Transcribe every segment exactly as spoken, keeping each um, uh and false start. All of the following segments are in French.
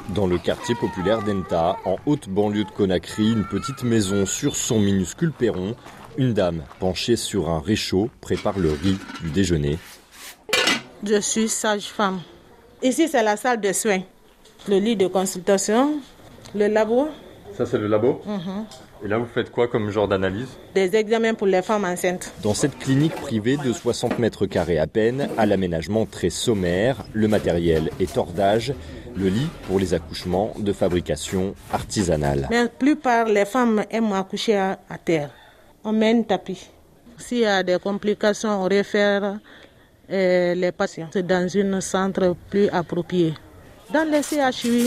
Dans le quartier populaire d'Enta, en haute banlieue de Conakry, une petite maison sur son minuscule perron, une dame penchée sur un réchaud prépare le riz du déjeuner. Je suis sage-femme. Ici, c'est la salle de soins, le lit de consultation, le labo. Ça, c'est le labo ? Mm-hmm. Et là, vous faites quoi comme genre d'analyse ? Des examens pour les femmes enceintes. Dans cette clinique privée de soixante mètres carrés à peine, à l'aménagement très sommaire, le matériel est hors d'âge, le lit pour les accouchements de fabrication artisanale. Mais la plupart des femmes aiment accoucher à, à terre. On met un tapis. S'il y a des complications, on réfère euh, les patients dans un centre plus approprié. Dans les C H U.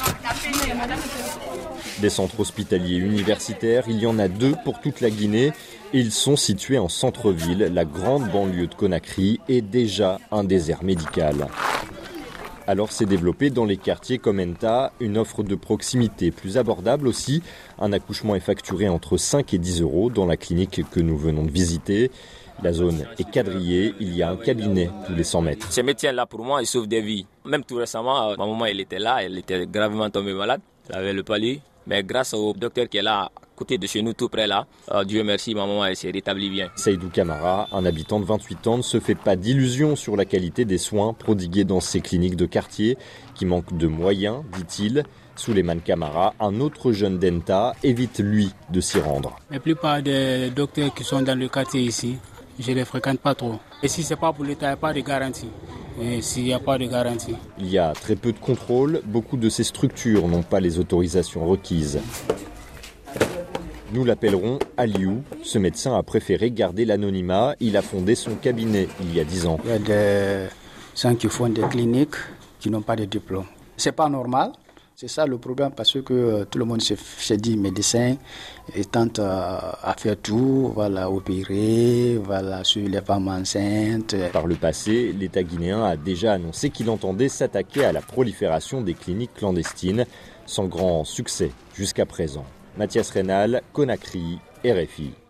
Des centres hospitaliers universitaires, il y en a deux pour toute la Guinée et ils sont situés en centre-ville. La grande banlieue de Conakry est déjà un désert médical. Alors s'est développée dans les quartiers comme Enta une offre de proximité plus abordable aussi. Un accouchement est facturé entre cinq et dix euros dans la clinique que nous venons de visiter. La zone est quadrillée, il y a un cabinet tous les cent mètres. Ce médecin-là, pour moi, il sauve des vies. Même tout récemment, ma maman elle était là, elle était gravement tombée malade, elle avait le palu. Mais grâce au docteur qui est là, à côté de chez nous, tout près là, euh, Dieu merci, ma maman elle s'est rétablie bien. Seydou Camara, un habitant de vingt-huit ans, ne se fait pas d'illusions sur la qualité des soins prodigués dans ces cliniques de quartier qui manquent de moyens, dit-il. Souleymane Camara, un autre jeune d'Enta, évite lui de s'y rendre. La plupart des docteurs qui sont dans le quartier ici, je ne les fréquente pas trop. Et si ce n'est pas pour l'État, il n'y a pas de garantie. Et s'il n'y a pas de garantie. Il y a très peu de contrôle, beaucoup de ces structures n'ont pas les autorisations requises. Nous l'appellerons Aliou. Ce médecin a préféré garder l'anonymat. Il a fondé son cabinet il y a dix ans. Il y a des gens qui font des cliniques qui n'ont pas de diplôme. Ce n'est pas normal. C'est ça le problème parce que euh, tout le monde se, se dit médecin et tente euh, à faire tout, voilà, opérer, voilà, sur les femmes enceintes. Par le passé, l'État guinéen a déjà annoncé qu'il entendait s'attaquer à la prolifération des cliniques clandestines, sans grand succès jusqu'à présent. Mathias Rénal, Conakry, R F I.